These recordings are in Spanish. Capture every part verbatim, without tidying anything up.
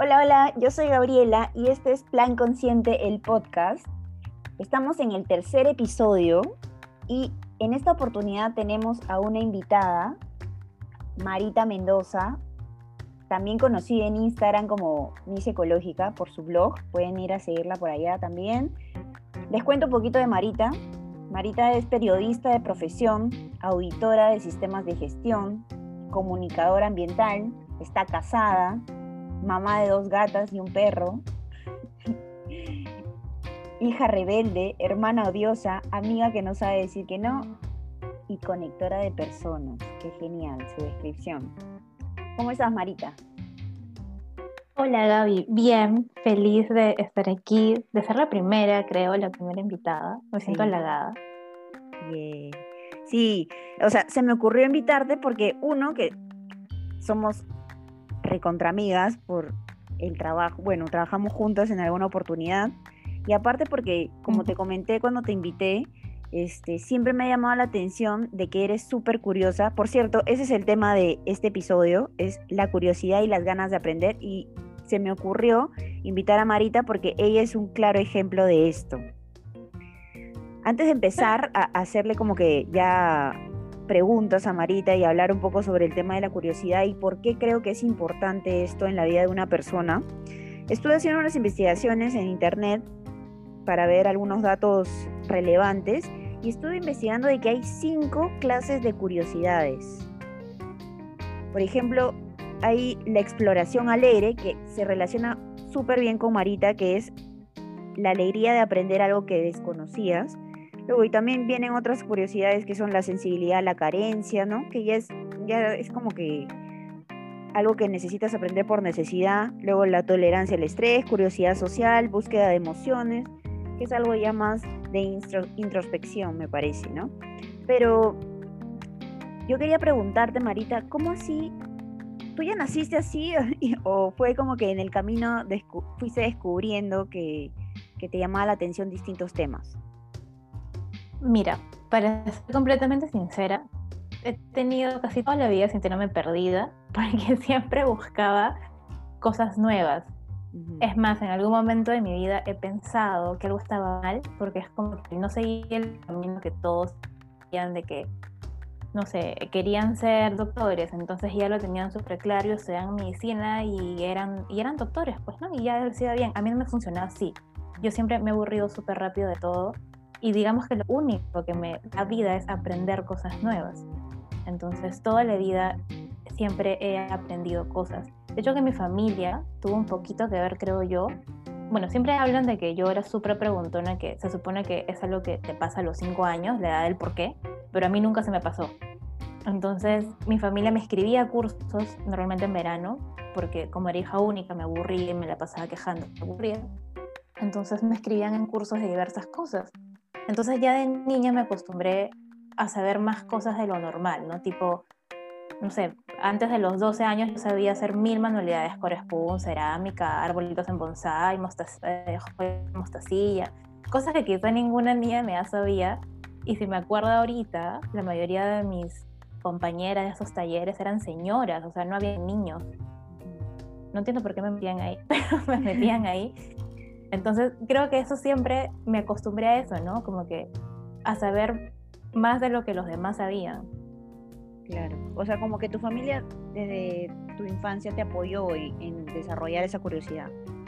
Hola, hola, yo soy Gabriela y este es Plan Consciente, el podcast. Estamos en el tercer episodio y en esta oportunidad tenemos a una invitada, Marita Mendoza, también conocida en Instagram como Miss Ecológica por su blog. Pueden ir a seguirla por allá también. Les cuento un poquito de Marita. Marita es periodista de profesión, auditora de sistemas de gestión, comunicadora ambiental, está casada, mamá de dos gatas y un perro, hija rebelde, hermana odiosa, amiga que no sabe decir que no y conectora de personas. Qué genial su descripción. ¿Cómo estás, Marita? Hola Gaby, bien, feliz de estar aquí, de ser la primera, creo, la primera invitada. Me siento Sí, halagada. yeah. Sí, o sea, se me ocurrió invitarte porque uno, que somos recontramigas por el trabajo, bueno, trabajamos juntas en alguna oportunidad, y aparte porque, como te Ujú. comenté cuando te invité, este, siempre me ha llamado la atención de que eres súper curiosa. Por cierto, ese es el tema de este episodio, es la curiosidad y las ganas de aprender, y se me ocurrió invitar a Marita porque ella es un claro ejemplo de esto. Antes de empezar a hacerle como que ya preguntas a Marita y hablar un poco sobre el tema de la curiosidad y por qué creo que es importante esto en la vida de una persona, estuve haciendo unas investigaciones en internet para ver algunos datos relevantes y estuve investigando de que hay cinco clases de curiosidades. Por ejemplo, hay la exploración alegre, que se relaciona súper bien con Marita, que es la alegría de aprender algo que desconocías. Luego, y también vienen otras curiosidades que son la sensibilidad, la carencia, ¿no? Que ya es, ya es como que algo que necesitas aprender por necesidad. Luego la tolerancia al estrés, curiosidad social, búsqueda de emociones, que es algo ya más de instro- introspección, me parece, ¿no? Pero yo quería preguntarte, Marita, ¿cómo así? ¿Tú ya naciste así o fue como que en el camino descu- fuiste descubriendo que, que te llamaba la atención distintos temas? Mira, para ser completamente sincera, he tenido casi toda la vida sintiéndome perdida, porque siempre buscaba cosas nuevas. Ujú. Es más, en algún momento de mi vida he pensado que algo estaba mal, porque es como que no seguía el camino que todos decían de que no sé, querían ser doctores, entonces ya lo tenían súper claro, estudiaban medicina y eran, y eran doctores, pues, ¿no? Y ya les iba bien. A mí no me funcionaba así. Yo siempre me he aburrido súper rápido de todo y digamos que lo único que me da vida es aprender cosas nuevas. Entonces, toda la vida siempre he aprendido cosas. De hecho, que mi familia tuvo un poquito que ver, creo yo. Bueno, siempre hablan de que yo era súper preguntona, que se supone que es algo que te pasa a los cinco años, la edad del por qué, pero a mí nunca se me pasó. Entonces, mi familia me escribía cursos, normalmente en verano, porque como era hija única me aburría y me la pasaba quejando, me aburría. Entonces me escribían en cursos de diversas cosas. Entonces ya de niña me acostumbré a saber más cosas de lo normal, ¿no? Tipo, no sé, antes de los doce años yo sabía hacer mil manualidades, core spoon, cerámica, arbolitos en bonsai, mostaz eh, mostacilla, cosas que quizá ninguna niña me sabía. Y si me acuerdo ahorita, la mayoría de mis compañeras de esos talleres eran señoras, o sea, no había niños. No entiendo por qué me metían ahí, pero me metían ahí. Entonces creo que eso siempre me acostumbré a eso, ¿no? Como que a saber más de lo que los demás sabían. Claro. O sea, como que tu familia desde tu infancia te apoyó en, en desarrollar esa curiosidad.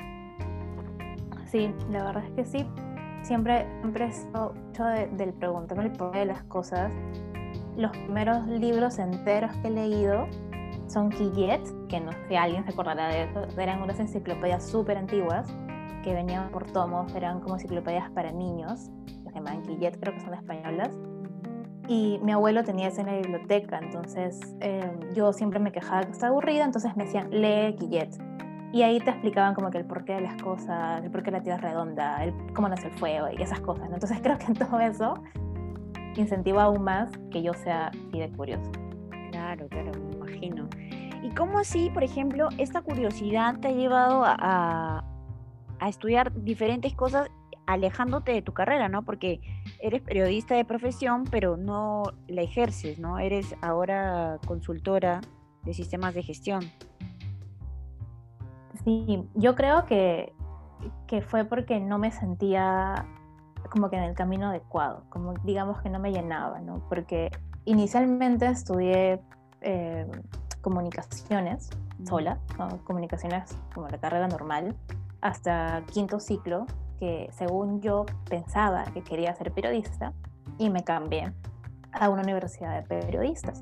Sí, la verdad es que sí. Siempre, siempre he sido mucho de, del preguntarme el porqué de las cosas. Los primeros libros enteros que he leído son Quillet, que no sé si alguien se acordará de eso. Eran unas enciclopedias súper antiguas que venían por tomos, eran como enciclopedias para niños, que se llamaban Quillet, creo que son españolas. Y mi abuelo tenía eso en la biblioteca, entonces eh, yo siempre me quejaba que estaba aburrida, entonces me decían, lee Quillet. Y ahí te explicaban como que el porqué de las cosas, el porqué la Tierra es redonda, el, cómo nace el fuego y esas cosas, ¿no? Entonces creo que en todo eso incentiva aún más que yo sea así de curiosa. Claro, claro, me imagino. ¿Y cómo así, por ejemplo, esta curiosidad te ha llevado a, a- a estudiar diferentes cosas alejándote de tu carrera, ¿no? Porque eres periodista de profesión, pero no la ejerces, ¿no? Eres ahora consultora de sistemas de gestión. Sí, yo creo que, que fue porque no me sentía como que en el camino adecuado, como digamos que no me llenaba, ¿no? Porque inicialmente estudié eh, comunicaciones sola, ¿no? Comunicaciones como la carrera normal, hasta quinto ciclo, que según yo pensaba que quería ser periodista, y me cambié a una universidad de periodistas.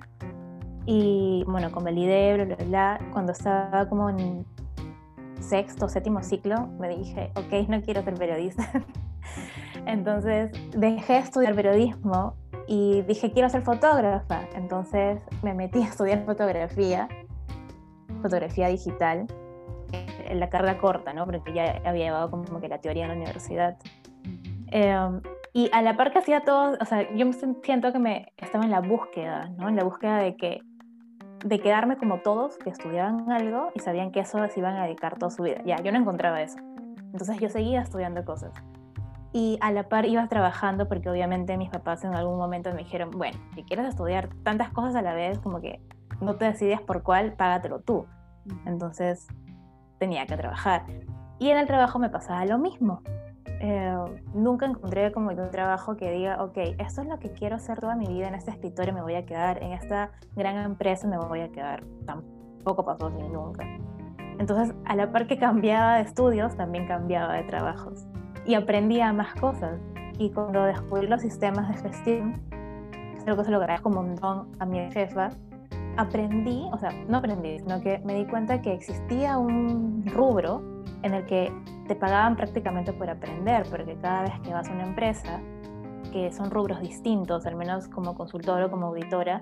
Y bueno, convalidé, bla, bla, bla. Cuando estaba como en sexto, séptimo ciclo, me dije, ok, no quiero ser periodista. Entonces dejé de estudiar periodismo y dije, quiero ser fotógrafa. Entonces me metí a estudiar fotografía, fotografía digital, en la carrera corta, ¿no? Porque ya había llevado como que la teoría en la universidad. Eh, y a la par que hacía todo, o sea, yo me siento que me estaba en la búsqueda, ¿no? En la búsqueda de que de quedarme como todos que estudiaban algo y sabían que eso se iban a dedicar toda su vida. Ya, yo no encontraba eso. Entonces yo seguía estudiando cosas. Y a la par iba trabajando porque obviamente mis papás en algún momento me dijeron, bueno, si quieres estudiar tantas cosas a la vez, como que no te decides por cuál, págatelo tú. Entonces tenía que trabajar. Y en el trabajo me pasaba lo mismo. Eh, nunca encontré como un trabajo que diga, ok, esto es lo que quiero hacer toda mi vida, en este escritorio me voy a quedar, en esta gran empresa me voy a quedar. Tampoco pasó ni nunca. Entonces, a la par que cambiaba de estudios, también cambiaba de trabajos. Y aprendía más cosas. Y cuando descubrí los sistemas de gestión, creo que se lo agradezco un montón a mi jefa, aprendí, o sea, no aprendí, sino que me di cuenta que existía un rubro en el que te pagaban prácticamente por aprender, porque cada vez que vas a una empresa, que son rubros distintos, al menos como consultora o como auditora,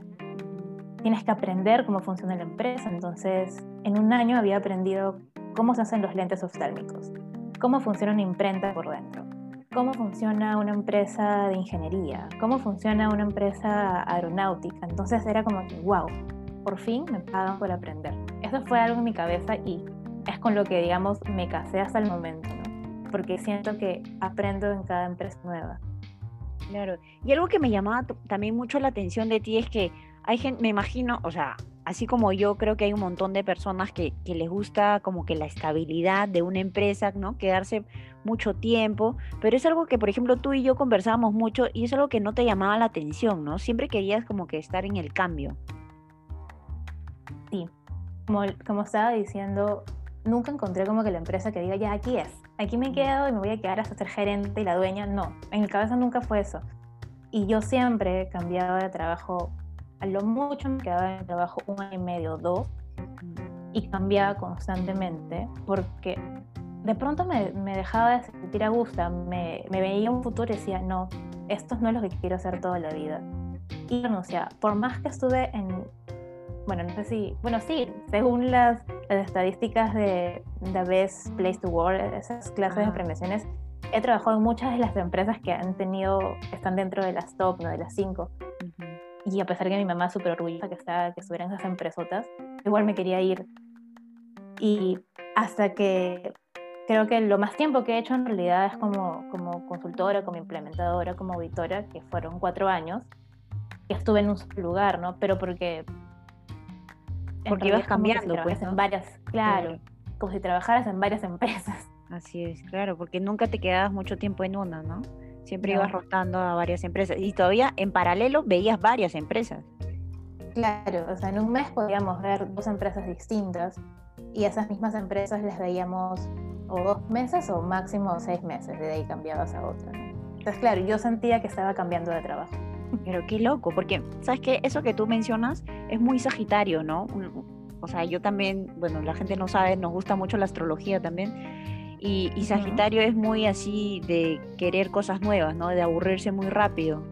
tienes que aprender cómo funciona la empresa. Entonces, en un año había aprendido cómo se hacen los lentes oftálmicos, cómo funciona una imprenta por dentro, cómo funciona una empresa de ingeniería, cómo funciona una empresa aeronáutica. Entonces era como que, wow, por fin me pagan por aprender. Eso fue algo en mi cabeza y es con lo que, digamos, me casé hasta el momento, ¿no? Porque siento que aprendo en cada empresa nueva. Claro. Y algo que me llamaba t- también mucho la atención de ti es que hay gente, me imagino, o sea, así como yo, creo que hay un montón de personas que, que les gusta como que la estabilidad de una empresa, ¿no? Quedarse mucho tiempo, pero es algo que, por ejemplo, tú y yo conversábamos mucho y es algo que no te llamaba la atención, ¿no? Siempre querías como que estar en el cambio. Sí, como, como estaba diciendo, nunca encontré como que la empresa que diga, ya aquí es, aquí me quedo y me voy a quedar hasta ser gerente y la dueña. No, en mi cabeza nunca fue eso. Y yo siempre cambiaba de trabajo, a lo mucho me quedaba en el trabajo un año y medio, dos, y cambiaba constantemente porque de pronto me, me dejaba de sentir a gusto, me, me veía un futuro y decía, no, esto no es lo que quiero hacer toda la vida. Y renunciaba. Por más que estuve en, bueno, no sé si, bueno, sí, según las, las estadísticas de The Best Place to Work, esas clases Ajá. de premiaciones, he trabajado en muchas de las empresas que han tenido, están dentro de las top, ¿no? De las cinco. Ujú. Y a pesar que mi mamá es súper orgullosa que, está, que estuviera en esas empresotas, igual me quería ir. Y hasta que creo que lo más tiempo que he hecho en realidad es como, como consultora, como implementadora, como auditora, que fueron cuatro años, que estuve en un solo lugar, ¿no? Pero porque en Porque ibas realidad es como que si cambiando, pues, trabajas en ¿no? varias, claro, Claro. como si trabajaras en varias empresas. Así es, claro, porque nunca te quedabas mucho tiempo en una, ¿no? Siempre ibas No, rotando a varias empresas y todavía en paralelo veías varias empresas. claro, o sea, en un mes podíamos ver dos empresas distintas y esas mismas empresas las veíamos o dos meses o máximo seis meses, de ahí cambiabas a otra, ¿no? Entonces, claro, yo sentía que estaba cambiando de trabajo. Pero qué loco, porque, ¿sabes qué? Eso que tú mencionas es muy Sagitario, ¿no? Un- O sea, yo también, bueno, la gente no sabe, nos gusta mucho la astrología también. Y, y Ujú. Sagitario es muy así de querer cosas nuevas, ¿no? De aburrirse muy rápido.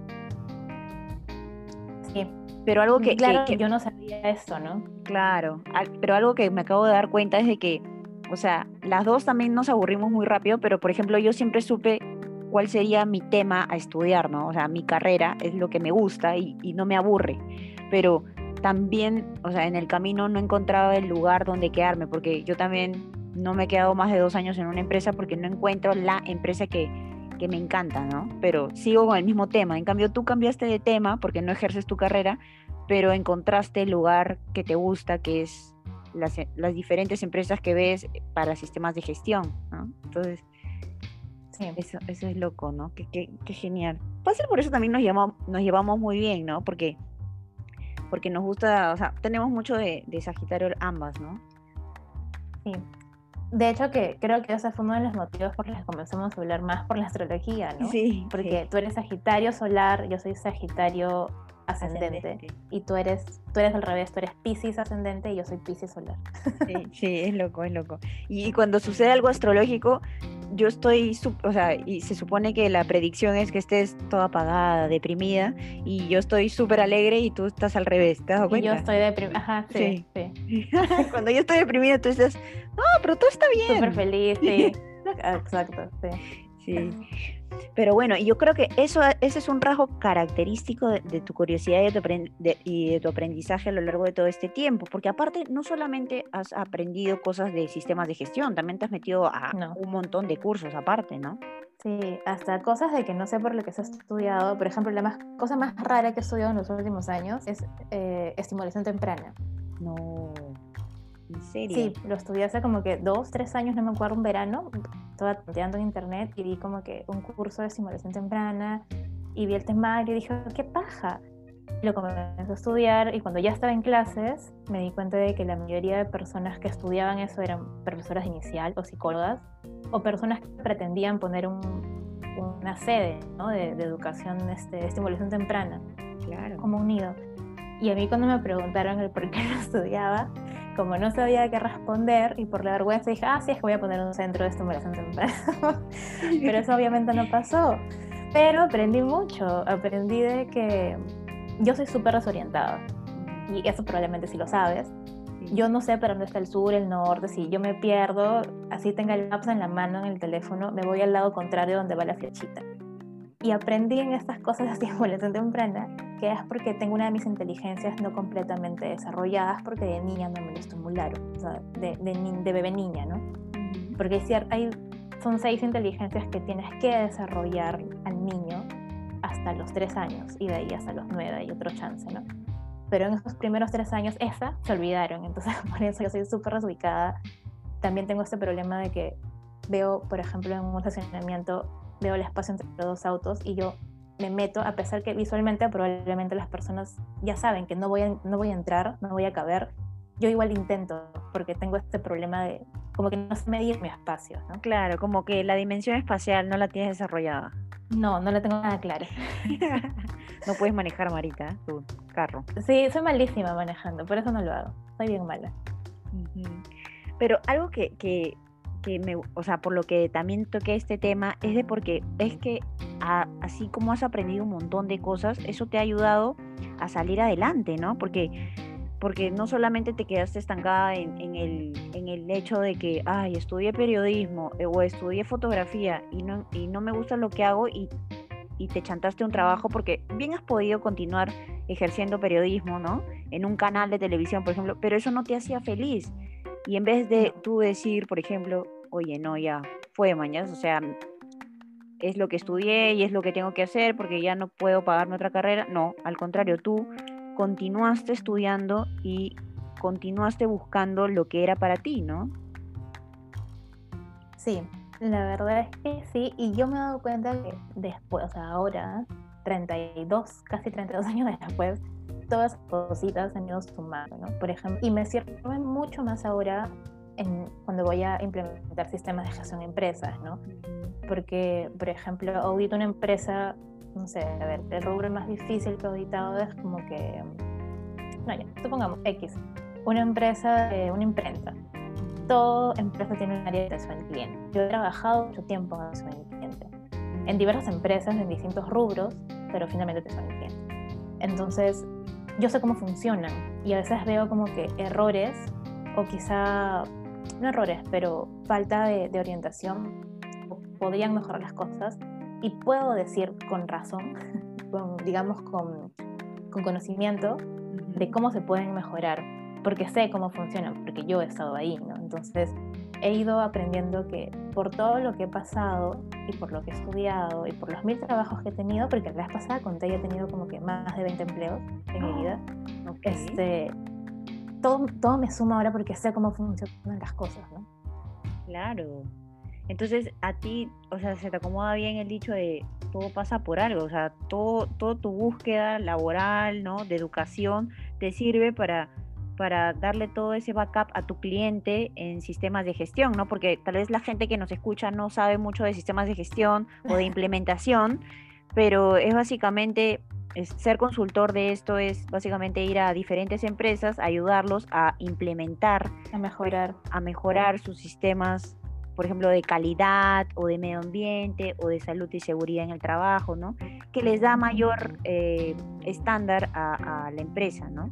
Sí, Pero algo que, que, claro, que yo no sabía esto, ¿no? claro, al- pero algo que me acabo de dar cuenta es de que, o sea, las dos también nos aburrimos muy rápido, pero por ejemplo, yo siempre supe cuál sería mi tema a estudiar, ¿no? O sea, mi carrera es lo que me gusta y, y no me aburre, pero también, o sea, en el camino no encontraba el lugar donde quedarme, porque yo también no me he quedado más de dos años en una empresa porque no encuentro la empresa que, que me encanta, ¿no? Pero sigo con el mismo tema. En cambio, tú cambiaste de tema porque no ejerces tu carrera, pero encontraste el lugar que te gusta, que es las, las diferentes empresas que ves para sistemas de gestión, ¿no? Entonces, Sí. eso, eso es loco, ¿no? Qué, qué, qué genial. Fácil, por eso también nos llevamos, nos llevamos muy bien, ¿no? Porque, porque nos gusta, o sea, tenemos mucho de, de Sagitario ambas, ¿no? Sí. De hecho, que creo que ese fue uno de los motivos por los que comenzamos a hablar más por la astrología, ¿no? Sí. Porque sí. tú eres Sagitario solar, yo soy Sagitario ascendente, Ascendente. y tú eres, tú eres al revés, tú eres Piscis ascendente y yo soy Piscis solar. Sí, sí, es loco, es loco. Y, y cuando sucede algo astrológico, yo estoy, sup- o sea, y se supone que la predicción es que estés toda apagada, deprimida, y yo estoy súper alegre y tú estás al revés, ¿te has dado Y yo cuenta? estoy deprimida, ajá, sí, Sí. sí, Cuando yo estoy deprimida, tú estás, no, pero todo está súper bien. feliz, sí, exacto, sí. Sí. Pero bueno, y yo creo que eso, ese es un rasgo característico de, de tu curiosidad y de tu, aprend- de- y de tu aprendizaje a lo largo de todo este tiempo, porque aparte no solamente has aprendido cosas de sistemas de gestión, también te has metido a No. un montón de cursos aparte, ¿no? Sí, hasta cosas de que no sé por lo que se ha estudiado. Por ejemplo, la más, cosa más rara que he estudiado en los últimos años es eh, estimulación temprana. No, ¿en serio? Sí, lo estudié hace como que dos, tres años, no me acuerdo, un verano. Estaba tanteando en internet y vi como que un curso de estimulación temprana y vi el temario y dije, qué paja. Y lo comencé a estudiar y cuando ya estaba en clases me di cuenta de que la mayoría de personas que estudiaban eso eran profesoras de inicial o psicólogas o personas que pretendían poner un, una sede, ¿no? de, de educación, este, de estimulación temprana, Claro. como un nido. Y a mí cuando me preguntaron el por qué lo estudiaba, como no sabía qué responder y por la vergüenza dije, ah, sí, es que voy a poner un centro de estimulación temprana. Pero eso obviamente no pasó. Pero aprendí mucho, aprendí de que yo soy súper desorientada y eso probablemente sí lo sabes. Sí. Yo no sé para dónde está el sur, el norte, si yo me pierdo, así tenga el maps en la mano, en el teléfono, me voy al lado contrario donde va la flechita. Y aprendí en estas cosas de estimulación temprana que es porque tengo una de mis inteligencias no completamente desarrolladas porque de niña no me lo estimularon, o sea, de, de, de bebé niña, ¿no? Porque es cierto, hay, son seis inteligencias que tienes que desarrollar al niño hasta los tres años y de ahí hasta los nueve hay otro chance, ¿no? Pero en esos primeros tres años esas se olvidaron, entonces por eso yo soy súper desubicada. También tengo este problema de que veo, por ejemplo, en un estacionamiento, veo el espacio entre los dos autos y yo me meto, a pesar que visualmente probablemente las personas ya saben que no voy a, no voy a entrar, no voy a caber, yo igual intento, porque tengo este problema de como que no sé medir mi espacio, ¿no? Claro, como que la dimensión espacial no la tienes desarrollada. No, no la tengo nada clara. No puedes manejar, Marita, tu carro. Sí, soy malísima manejando, por eso no lo hago. Soy bien mala. Uh-huh. Pero algo que, que, que me, o sea, por lo que también toqué este tema es de porque es que a, así como has aprendido un montón de cosas, eso te ha ayudado a salir adelante, ¿no? Porque, porque no solamente te quedaste estancada en, en, el, en el hecho de que, ay, estudié periodismo eh, o estudié fotografía y no, y no me gusta lo que hago y, y te chantaste un trabajo, porque bien has podido continuar ejerciendo periodismo, ¿no? En un canal de televisión, por ejemplo, pero eso no te hacía feliz. Y en vez de tú decir, por ejemplo, oye, no, ya fue mañana, o sea, es lo que estudié y es lo que tengo que hacer porque ya no puedo pagarme otra carrera. No, al contrario, tú continuaste estudiando y continuaste buscando lo que era para ti, ¿no? Sí, la verdad es que sí, y yo me he dado cuenta que después, o sea, ahora, treinta y dos, casi treinta y dos años después, todas esas cositas han ido sumando, ¿no? Por ejemplo, y me sirven mucho más ahora en, cuando voy a implementar sistemas de gestión en empresas, ¿no? Porque, por ejemplo, audito una empresa, no sé, a ver, el rubro más difícil que he auditado es como que, no, ya, supongamos, X, una empresa, eh, una imprenta. Toda empresa tiene un área de atención al cliente. Yo he trabajado mucho tiempo en atención al cliente, en diversas empresas, en distintos rubros, pero finalmente atención al cliente. Entonces, yo sé cómo funcionan y a veces veo como que errores, o quizá, no errores, pero falta de, de orientación, podrían mejorar las cosas, y puedo decir con razón, con, digamos con, con conocimiento de cómo se pueden mejorar, porque sé cómo funcionan, porque yo he estado ahí, ¿no? Entonces he ido aprendiendo que por todo lo que he pasado y por lo que he estudiado y por los mil trabajos que he tenido, porque la vez pasada conté y he tenido como que más de veinte empleos en mi vida, Okay. este, todo, todo me suma ahora porque sé cómo funcionan las cosas, ¿no? Claro. Entonces, a ti, o sea, se te acomoda bien el dicho de todo pasa por algo, o sea, todo, todo tu búsqueda laboral, ¿no? De educación te sirve para, para darle todo ese backup a tu cliente en sistemas de gestión, ¿no? Porque tal vez la gente que nos escucha no sabe mucho de sistemas de gestión o de implementación, pero es básicamente, es- ser consultor de esto es básicamente ir a diferentes empresas, ayudarlos a implementar, A pues, mejorar. a mejorar sus sistemas, por ejemplo, de calidad o de medio ambiente o de salud y seguridad en el trabajo, ¿no? Que les da mayor eh, estándar a, a la empresa, ¿no?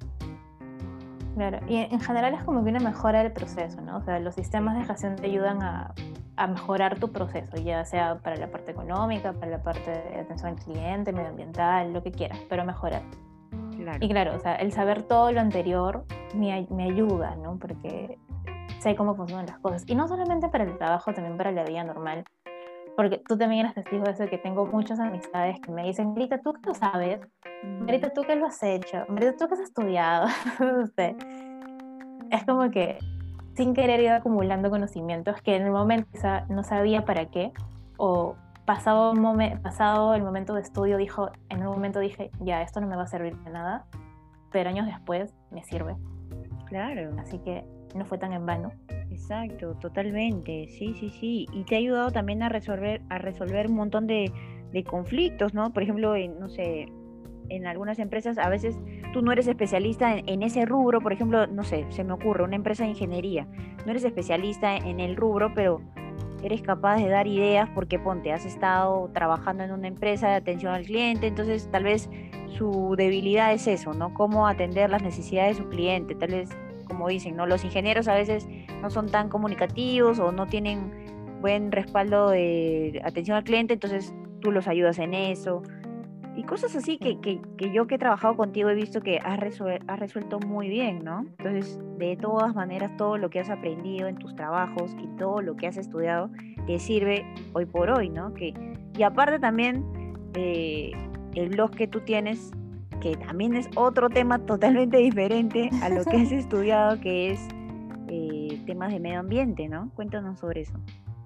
Claro, y en general es como que una mejora del proceso, ¿no? O sea, los sistemas de gestión te ayudan a, a mejorar tu proceso, ya sea para la parte económica, para la parte de atención al cliente, medioambiental, lo que quieras, pero mejorar. Claro, Y claro, o sea, el saber todo lo anterior me, me ayuda, ¿no? Porque sé cómo funcionan las cosas. Y no solamente para el trabajo, también para la vida normal. Porque tú también eres testigo de eso, que tengo muchas amistades que me dicen, Marita, ¿tú qué lo sabes? Marita, ¿tú qué lo has hecho? Marita, ¿tú qué has estudiado? No sé. Es como que sin querer ir acumulando conocimientos que en el momento quizá no sabía para qué, o pasado, un momen- pasado el momento de estudio, dijo, en un momento dije, ya, esto no me va a servir de nada, pero años después me sirve. claro. Así que no fue tan en vano. Exacto, totalmente, sí, sí, sí. Y te ha ayudado también a resolver, a resolver un montón de, de conflictos, ¿no? Por ejemplo, en, no sé, en algunas empresas a veces tú no eres especialista en, en ese rubro, por ejemplo, no sé, se me ocurre, una empresa de ingeniería, no eres especialista en el rubro, pero eres capaz de dar ideas porque ponte, has estado trabajando en una empresa de atención al cliente, entonces tal vez su debilidad es eso, ¿no? Cómo atender las necesidades de su cliente, tal vez, como dicen, ¿no? Los ingenieros a veces no son tan comunicativos o no tienen buen respaldo de atención al cliente, entonces tú los ayudas en eso. Y cosas así Sí. que, que, que yo que he trabajado contigo he visto que has, resuel- has resuelto muy bien, ¿no? Entonces, de todas maneras, todo lo que has aprendido en tus trabajos y todo lo que has estudiado te sirve hoy por hoy, ¿no? Que, y aparte también, eh, el blog que tú tienes, que también es otro tema totalmente diferente a lo que has estudiado, que es eh, temas de medio ambiente, ¿no? Cuéntanos sobre eso.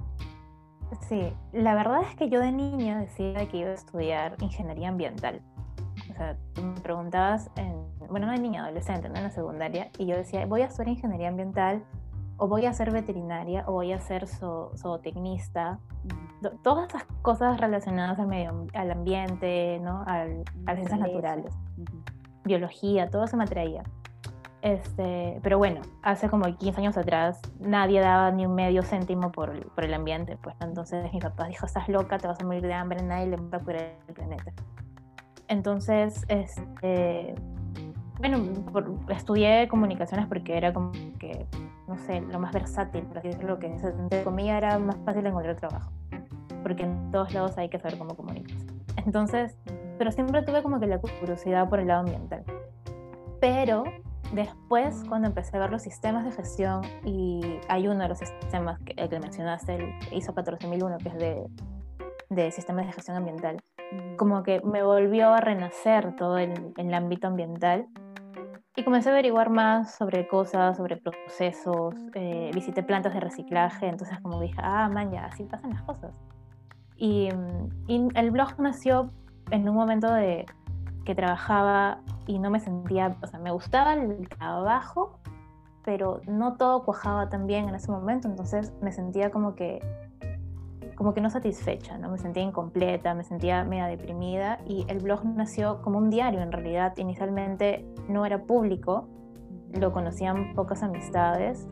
Sí, la verdad es que yo de niña decía que iba a estudiar ingeniería ambiental. O sea, tú me preguntabas, en, bueno, no de niña, adolescente, ¿no? En la secundaria, y yo decía, voy a estudiar ingeniería ambiental, o voy a ser veterinaria, o voy a ser zo- zootecnista. Ujú. Do- Todas esas cosas relacionadas al, medio, al ambiente, ¿no? Al, a las ciencias Naturaleza. naturales, Ujú. biología, todo eso me atraía. Este, pero bueno, hace como quince años atrás nadie daba ni un medio céntimo por, el- por el ambiente, pues, ¿no? Entonces mi papá dijo, estás loca, te vas a morir de hambre, nadie le va a curar el planeta. Entonces, este, bueno, por- estudié comunicaciones porque era como que, no sé, lo más versátil, por así decirlo, que se- entre comillas era más fácil encontrar trabajo, porque en todos lados hay que saber cómo comunicarse. Entonces, pero siempre tuve como que la curiosidad por el lado ambiental. Pero después, cuando empecé a ver los sistemas de gestión, y hay uno de los sistemas que, el que mencionaste, el ISO catorce mil uno, que es de, de sistemas de gestión ambiental, Ujú. como que me volvió a renacer todo el, el ámbito ambiental. Y comencé a averiguar más sobre cosas, sobre procesos, eh, visité plantas de reciclaje, entonces como dije, ah, man, ya, así pasan las cosas. Y, y el blog nació en un momento de que trabajaba y no me sentía, o sea, me gustaba el trabajo, pero no todo cuajaba tan bien en ese momento, entonces me sentía como que, como que no satisfecha, ¿no? Me sentía incompleta, me sentía media deprimida, y el blog nació como un diario en realidad. Inicialmente no era público, lo conocían pocas amistades,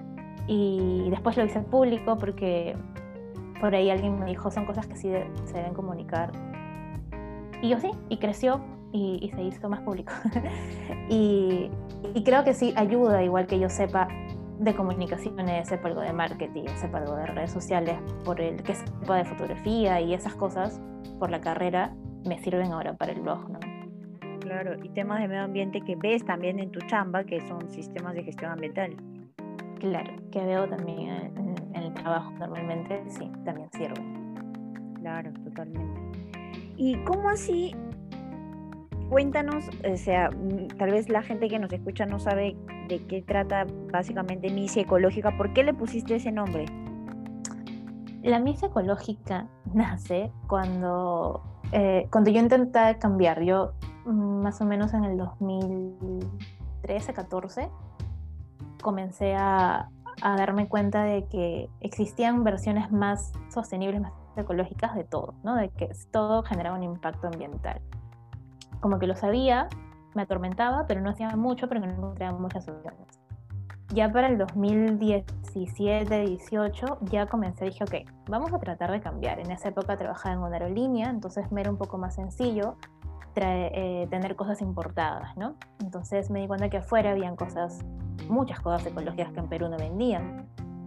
y después lo hice público porque por ahí alguien me dijo, son cosas que sí de- se deben comunicar. Y yo sí, y creció y, y se hizo más público. y, y creo que sí ayuda, igual que yo sepa de comunicaciones, sepa algo de marketing, sepa algo de redes sociales, por el que sepa de fotografía y esas cosas por la carrera, me sirven ahora para el blog, ¿no? Claro, y temas de medio ambiente que ves también en tu chamba, que son sistemas de gestión ambiental. Claro, que veo también en, en- en el trabajo normalmente, sí, también sirve. Claro, totalmente. ¿Y cómo así cuéntanos, o sea, mm, tal vez la gente que nos escucha no sabe de qué trata básicamente Misia Ecológica. ¿Por qué le pusiste ese nombre? La misa ecológica nace cuando, eh, cuando yo intenté cambiar. Yo mm, más o menos en el dos mil trece, catorce, comencé a, a darme cuenta de que existían versiones más sostenibles, más ecológicas de todo, ¿no? De que todo generaba un impacto ambiental. Como que lo sabía, me atormentaba, pero no hacía mucho porque no encontraba muchas soluciones. Ya para el dos mil diecisiete, dieciocho, ya comencé, dije, ok, vamos a tratar de cambiar. En esa época trabajaba en una aerolínea, entonces me era un poco más sencillo trae, eh, tener cosas importadas, ¿no? Entonces me di cuenta que afuera habían cosas, muchas cosas ecológicas que en Perú no vendían,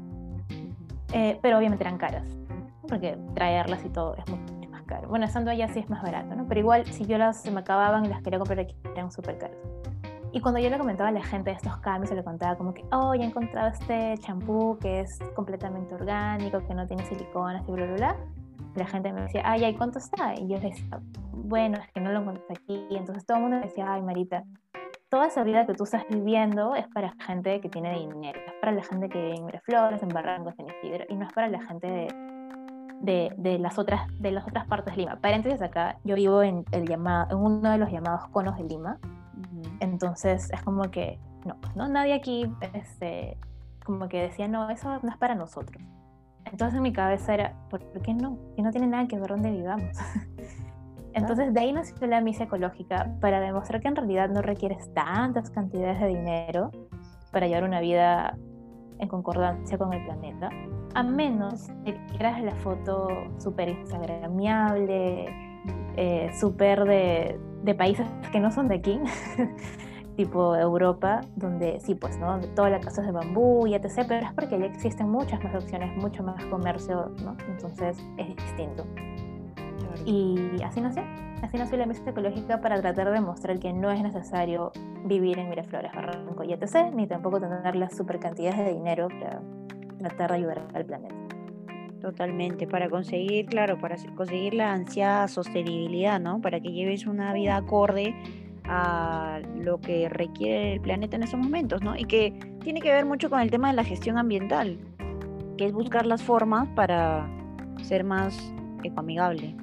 eh, pero obviamente eran caras, porque traerlas y todo es mucho más caro. Bueno, estando allá sí es más barato, ¿no? Pero igual, si yo las se me acababan y las quería comprar aquí, eran súper caras. Y cuando yo le comentaba a la gente de estos cambios, se le contaba como que, oh, ya he encontrado este champú que es completamente orgánico, que no tiene siliconas y bla, bla, bla. La gente me decía, ay, ¿y cuánto está? Y yo decía, bueno, es que no lo encontré aquí. Y entonces todo el mundo me decía, ay, Marita, toda esa vida que tú estás viviendo es para gente que tiene dinero. Es para la gente que vive en Miraflores, en Barrancos, en Isidro, y no es para la gente de, de, de, las, otras, de las otras partes de Lima. Paréntesis acá, yo vivo en, el llamado, en uno de los llamados conos de Lima. Entonces es como que, no, ¿no? Nadie aquí este, como que decía, no, eso no es para nosotros. Entonces en mi cabeza era, ¿por qué no? Que no tiene nada que ver donde vivamos. Entonces de ahí nació la misa ecológica, para demostrar que en realidad no requieres tantas cantidades de dinero para llevar una vida en concordancia con el planeta, a menos de que quieras la foto súper instagramiable, eh, súper de, de países que no son de aquí, tipo Europa, donde sí, pues, ¿no? Donde toda la casa es de bambú y etcétera, pero es porque ya existen muchas más opciones, mucho más comercio, ¿no? Entonces es distinto. Claro. Y así nació, así nació la misa ecológica, para tratar de mostrar que no es necesario vivir en Miraflores, Barranco y etcétera, ni tampoco tener las super cantidades de dinero para tratar de ayudar al planeta. Totalmente, para conseguir, claro, para conseguir la ansiada sostenibilidad, ¿no? Para que lleves una vida acorde a lo que requiere el planeta en esos momentos, ¿no? Y que tiene que ver mucho con el tema de la gestión ambiental, que es buscar las formas para ser más ecoamigable.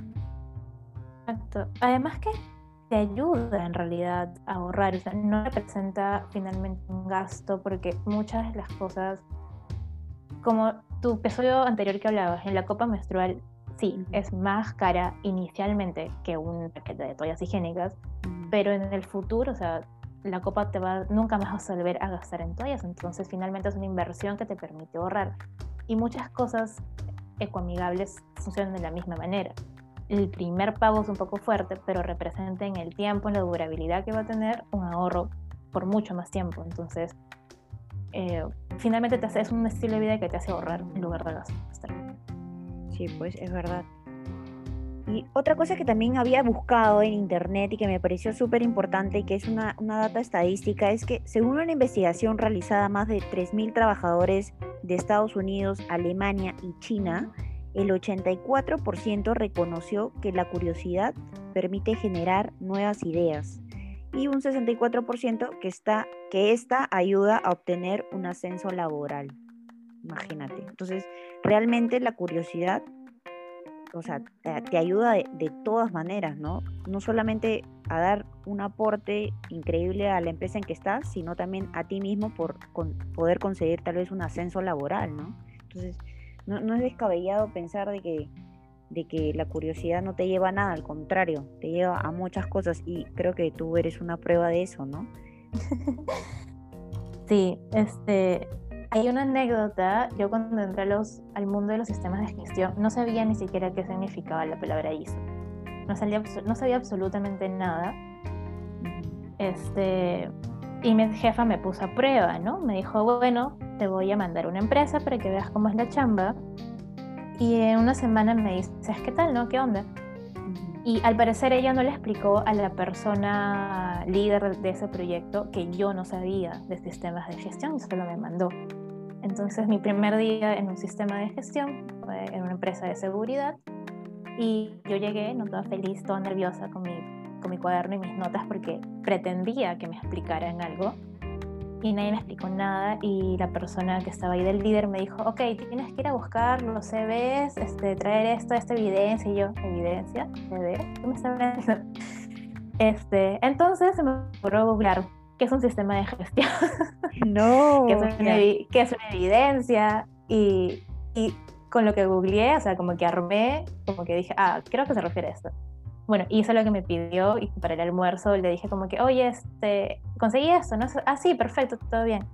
Exacto. Además que te ayuda en realidad a ahorrar, o sea, no representa finalmente un gasto, porque muchas de las cosas, como tu episodio anterior que hablabas, en la copa menstrual, sí, uh-huh. es más cara inicialmente que un paquete de toallas higiénicas, uh-huh. pero en el futuro, o sea, la copa te va, nunca más vas a volver a gastar en toallas, entonces finalmente es una inversión que te permite ahorrar. Y muchas cosas ecoamigables funcionan de la misma manera. El primer pago es un poco fuerte, pero representa en el tiempo, en la durabilidad que va a tener, un ahorro por mucho más tiempo. Entonces, eh, finalmente te hace, es un estilo de vida que te hace ahorrar en lugar de gastar. Sí, pues es verdad. Y otra cosa que también había buscado en internet y que me pareció súper importante, y que es una, una data estadística, es que según una investigación realizada a más de tres mil trabajadores de Estados Unidos, Alemania y China, el ochenta y cuatro por ciento reconoció que la curiosidad permite generar nuevas ideas y un sesenta y cuatro por ciento que, está, que esta ayuda a obtener un ascenso laboral. Imagínate. Entonces, realmente la curiosidad, o sea, te, te ayuda de, de todas maneras, ¿no? No solamente a dar un aporte increíble a la empresa en que estás, sino también a ti mismo por con, poder conseguir tal vez un ascenso laboral, ¿no? Entonces, no, no es descabellado pensar de que, de que la curiosidad no te lleva a nada, al contrario, te lleva a muchas cosas, y creo que tú eres una prueba de eso, ¿no? Sí, este... hay una anécdota. Yo cuando entré a los, al mundo de los sistemas de gestión no sabía ni siquiera qué significaba la palabra I S O. No sabía, no sabía absolutamente nada. Este, y mi jefa me puso a prueba, ¿no? Me dijo, bueno, te voy a mandar una empresa para que veas cómo es la chamba. Y en una semana me dices, ¿qué tal, no? ¿Qué onda? Y al parecer ella no le explicó a la persona líder de ese proyecto que yo no sabía de sistemas de gestión, y solo me mandó. Entonces mi primer día en un sistema de gestión fue en una empresa de seguridad, y yo llegué, no toda feliz, toda nerviosa con mi, con mi cuaderno y mis notas porque pretendía que me explicaran algo y nadie me explicó nada y la persona que estaba ahí del líder me dijo, ok, tienes que ir a buscar los C Vs, este, traer esto, esta evidencia, y yo, ¿evidencia? ¿C V? ¿Qué me está hablando? Este, entonces se me ocurrió googlear qué es un sistema de gestión, No, qué es una, ya. evi- qué es una evidencia y, y con lo que googleé, o sea, como que armé, como que dije, ah, creo que se refiere a esto. Bueno, hizo lo que me pidió y para el almuerzo le dije como que, oye, este, conseguí esto, ¿no? Ah, sí, perfecto, todo bien.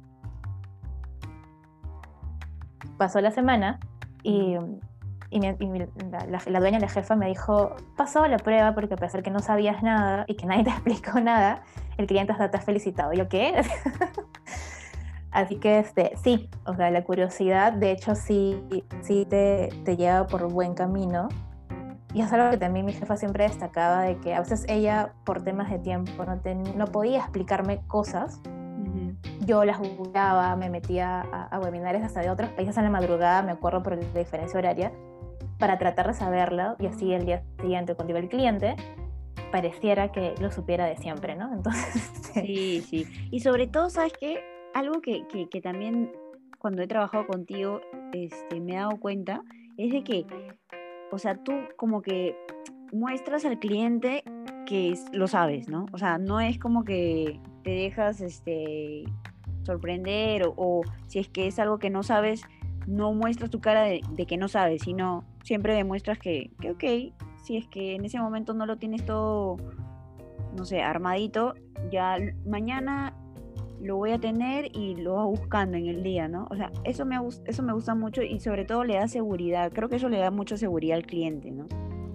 Pasó la semana y, y, mi- y mi- la, la- la dueña, la jefa, me dijo, pasó la prueba porque a pesar que no sabías nada y que nadie te explicó nada, el cliente hasta te ha felicitado. ¿Yo qué? Así que este, sí, o sea, la curiosidad de hecho sí, sí te, te lleva por buen camino. Y es algo que también mi jefa siempre destacaba, de que a veces ella, por temas de tiempo, no, te, no podía explicarme cosas. Ujú. Yo las googleaba, me metía a, a webinars hasta de otros países en la madrugada, me acuerdo por la diferencia horaria, para tratar de saberlo y así el día siguiente cuando iba el cliente, pareciera que lo supiera de siempre, ¿no? Entonces, este, Sí, sí. Y sobre todo, ¿sabes qué? Algo que, que, que también cuando he trabajado contigo, este, me he dado cuenta, es de que, o sea, tú como que muestras al cliente que es- lo sabes, ¿no? O sea, no es como que te dejas, este, sorprender o, o si es que es algo que no sabes, no muestras tu cara de, de que no sabes, sino siempre demuestras que, que, ok, si es que en ese momento no lo tienes todo, no sé, armadito, ya l- mañana lo voy a tener y lo vas buscando en el día, ¿no? O sea, eso me, gus- eso me gusta mucho y sobre todo le da seguridad. Creo que eso le da mucha seguridad al cliente, ¿no?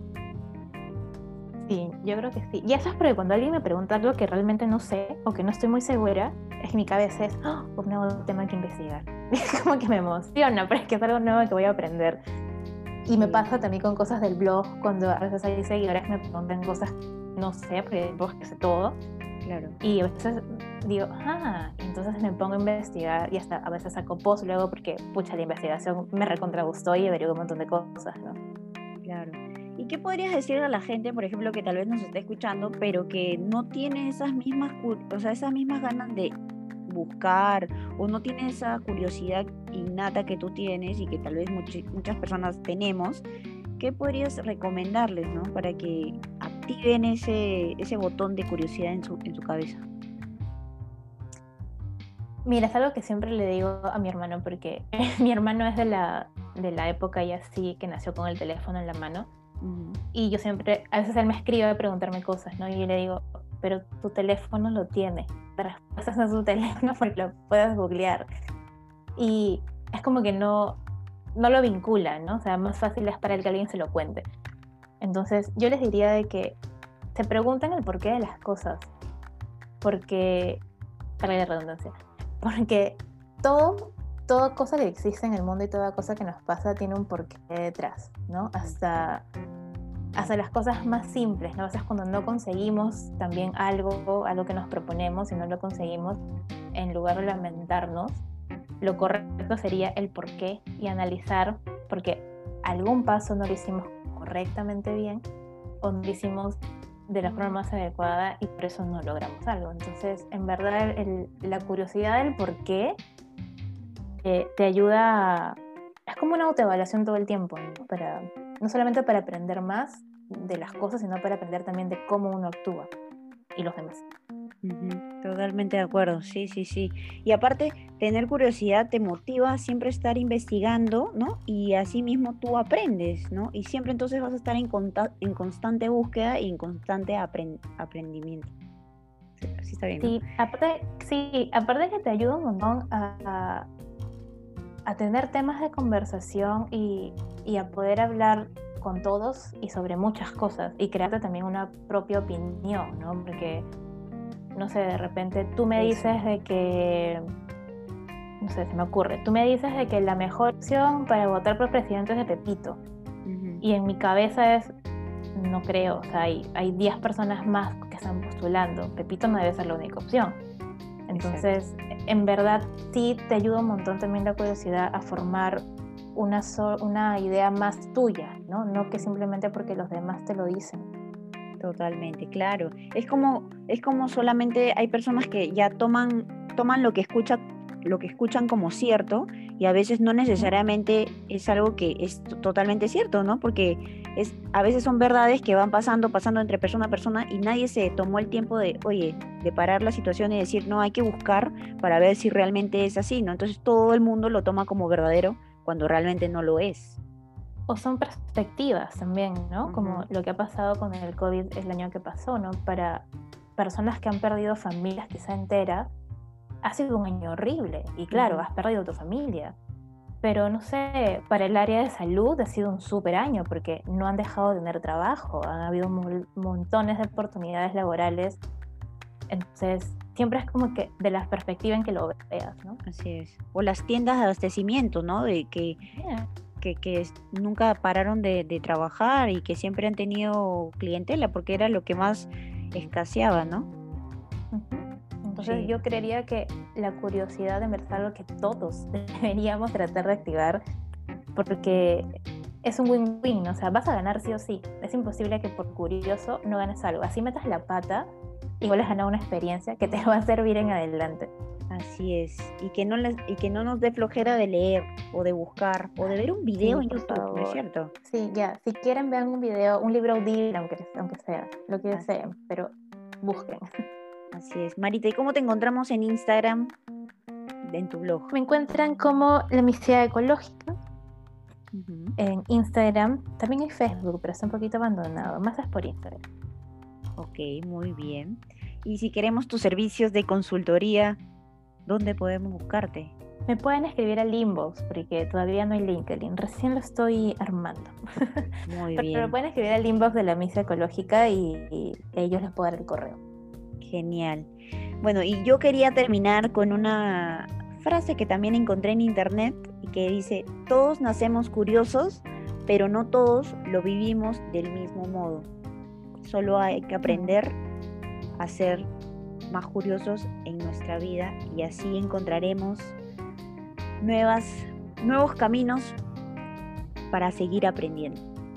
sí, yo creo que sí. Y eso es porque cuando alguien me pregunta algo que realmente no sé o que no estoy muy segura, es que mi cabeza es, oh, un nuevo tema que investigar. Es como que me emociona, pero es que es algo nuevo que voy a aprender. Y me Sí, pasa también con cosas del blog, cuando a veces hay seguidores que me preguntan cosas que no sé, porque el blog que sé todo. claro. Y a veces digo, ah, entonces me pongo a investigar y hasta a veces saco post luego porque, pucha, la investigación me recontra gustó y averiguo un montón de cosas, ¿no? Claro. ¿Y qué podrías decirle a la gente, por ejemplo, que tal vez nos esté escuchando, pero que no tiene esas mismas, cu- o sea, esas mismas ganas de buscar o no tiene esa curiosidad innata que tú tienes y que tal vez muchi- muchas personas tenemos? ¿Qué podrías recomendarles, ¿no? Para que activen ese, ese botón de curiosidad en su, en su cabeza. Mira, es algo que siempre le digo a mi hermano porque mi hermano es de la, de la época ya así que nació con el teléfono en la mano Ujú. y yo siempre, a veces él me escribe a preguntarme cosas, ¿no? Y yo le digo, pero tu teléfono lo tiene, la respuesta no es tu teléfono porque lo puedes googlear. Y es como que no, no lo vincula, ¿no? O sea, más fácil es para él que alguien se lo cuente. Entonces, yo les diría de que se pregunten el porqué de las cosas, porque, para la redundancia, porque todo, toda cosa que existe en el mundo y toda cosa que nos pasa tiene un porqué detrás, ¿no? Hasta, hasta las cosas más simples, ¿no? A veces cuando no conseguimos también algo, algo que nos proponemos y no lo conseguimos, en lugar de lamentarnos, lo correcto sería el porqué y analizar porque algún paso no lo hicimos correctamente bien o no lo hicimos de la forma más adecuada y por eso no logramos algo. Entonces, en verdad, el, la curiosidad del porqué eh, te ayuda a, es como una autoevaluación todo el tiempo, ¿no? Para, no solamente para aprender más de las cosas, sino para aprender también de cómo uno actúa y los demás. Ujú, totalmente de acuerdo, sí, sí, sí. Y aparte, tener curiosidad te motiva a siempre estar investigando, ¿no? Y así mismo tú aprendes, ¿no? Y siempre entonces vas a estar en, conta- en constante búsqueda y en constante apren- aprendimiento. Sí, así está bien, ¿no? Sí, aparte, sí, aparte que te ayuda un montón a, a, a tener temas de conversación y, y a poder hablar con todos y sobre muchas cosas y crearte también una propia opinión, ¿no? Porque, no sé, de repente tú me Eso. dices de que, no sé, se me ocurre, tú me dices de que la mejor opción para votar por presidente es de Pepito Ujú, y en mi cabeza es, no creo, o sea, hay, hay diez personas más que están postulando, Pepito no debe ser la única opción. exacto. Entonces, en verdad sí te ayuda un montón también la curiosidad a formar una, so una idea más tuya, ¿no? No que simplemente porque los demás te lo dicen. Totalmente, claro. Es como, es como solamente hay personas que ya toman, toman lo que escucha, lo que escuchan como cierto, y a veces no necesariamente es algo que es t- totalmente cierto, ¿no? Porque es, a veces son verdades que van pasando, pasando entre persona a persona y nadie se tomó el tiempo de, oye, de parar la situación y decir, no, hay que buscar para ver si realmente es así, ¿no? Entonces todo el mundo lo toma como verdadero cuando realmente no lo es. O son perspectivas también, ¿no? Como Ujú, lo que ha pasado con el COVID el año que pasó, ¿no? Para personas que han perdido familias quizá enteras, ha sido un año horrible. Y claro, ujú. has perdido tu familia. Pero no sé, para el área de salud ha sido un súper año porque no han dejado de tener trabajo, han habido mol- montones de oportunidades laborales. Entonces, siempre es como que de la perspectiva en que lo veas, ¿no? Así es. O las tiendas de abastecimiento, ¿no? De que, Yeah. que, que es- nunca pararon de, de trabajar y que siempre han tenido clientela porque era lo que más escaseaba, ¿no? Ujú. Entonces Sí, yo creería que la curiosidad en verdad es algo que todos deberíamos tratar de activar porque es un win-win, o sea, vas a ganar sí o sí. Es imposible que por curioso no ganes algo. Así metas la pata, igual has ganado una experiencia que te va a servir en adelante. así es. Y que no les, y que no nos dé flojera de leer o de buscar o de ver un video Sí, en por YouTube, ¿no es favor. cierto? Sí, ya. Si quieren, vean un video, un libro audible, aunque, aunque sea, lo que Así, deseen, pero busquen. así es. Marita, ¿y cómo te encontramos en Instagram, en tu blog? Me encuentran como La Misía Ecológica Ujú. en Instagram. También hay Facebook, pero está un poquito abandonado. Más es por Instagram. Ok, muy bien. Y si queremos tus servicios de consultoría, ¿dónde podemos buscarte? Me pueden escribir al inbox, porque todavía no hay LinkedIn. Recién lo estoy armando. Muy Pero me bien, pueden escribir al inbox de La Misa Ecológica y, y ellos les puedo dar el correo. genial. Bueno, y yo quería terminar con una frase que también encontré en internet y que dice, todos nacemos curiosos, pero no todos lo vivimos del mismo modo. Solo hay que Mm. aprender a ser más curiosos en nuestra vida y así encontraremos nuevas, nuevos caminos para seguir aprendiendo.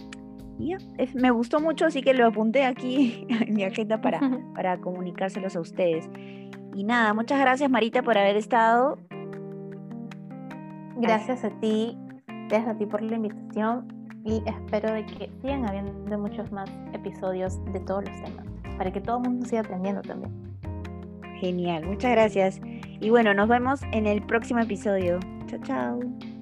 Y ya, es- me gustó mucho, así que lo apunté aquí en mi agenda para, para comunicárselos a ustedes. Y nada, muchas gracias Marita por haber estado. Así- Gracias a ti, gracias a ti por la invitación y espero de que sigan habiendo muchos más episodios de todos los temas, para que todo el mundo siga aprendiendo también. Genial, muchas gracias. Y bueno, nos vemos en el próximo episodio. Chao, chao.